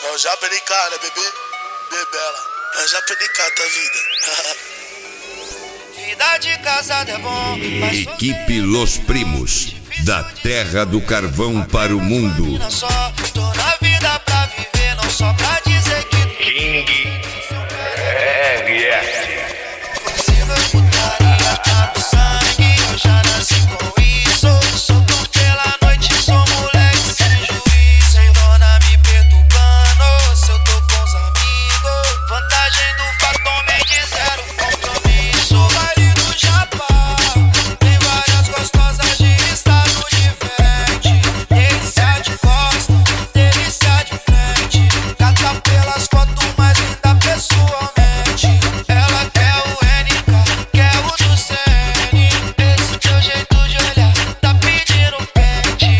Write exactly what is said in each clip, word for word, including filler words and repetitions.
Eu já perdi cara, bebê, bebela. Eu já perdi cara da vida. Vida de casado é bom, mas Equipe Los Primos, da terra do carvão para o mundo. não só tô na vida pra viver, não só pra dizer que tu King R S. possível putaria tá no sangue. Eu já nasci com isso. Solto pela noite, sou moleque sem juiz. Sem dona me perturbando, se eu tô com os amigos. Vantagem do fator de zero compromisso. Baile do Japão, tem várias gostosas de estado diferente. Delícia de costa, delícia de frente. Cata pelas fotos mais linda pessoalmente. Ela quer o N K, quer o do C N. Esse teu jeito de olhar tá pedindo pente.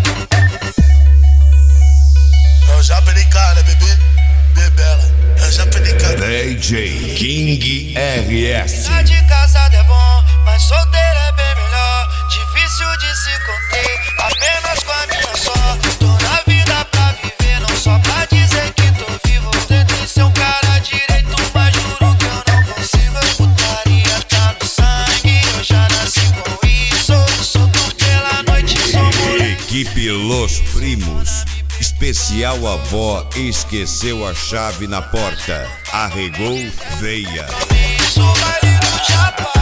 Eu já perdi cara, bebê, bebela. Eu já perdi cara. D J King R S. Vida de casado é bom, mas solteiro é bem melhor. Difícil de se conter, apenas com a minha só. Tô na vida pra viver, não só pra dizer que tô vivo. Tento ser um cara direito, mas juro que eu não consigo. Putaria tá no sangue, eu já nasci com isso. Solto pela noite, sou moleque. Equipe Los Primos. Especial avó esqueceu a chave na porta. Arregou, veia. Sou baile do Japão.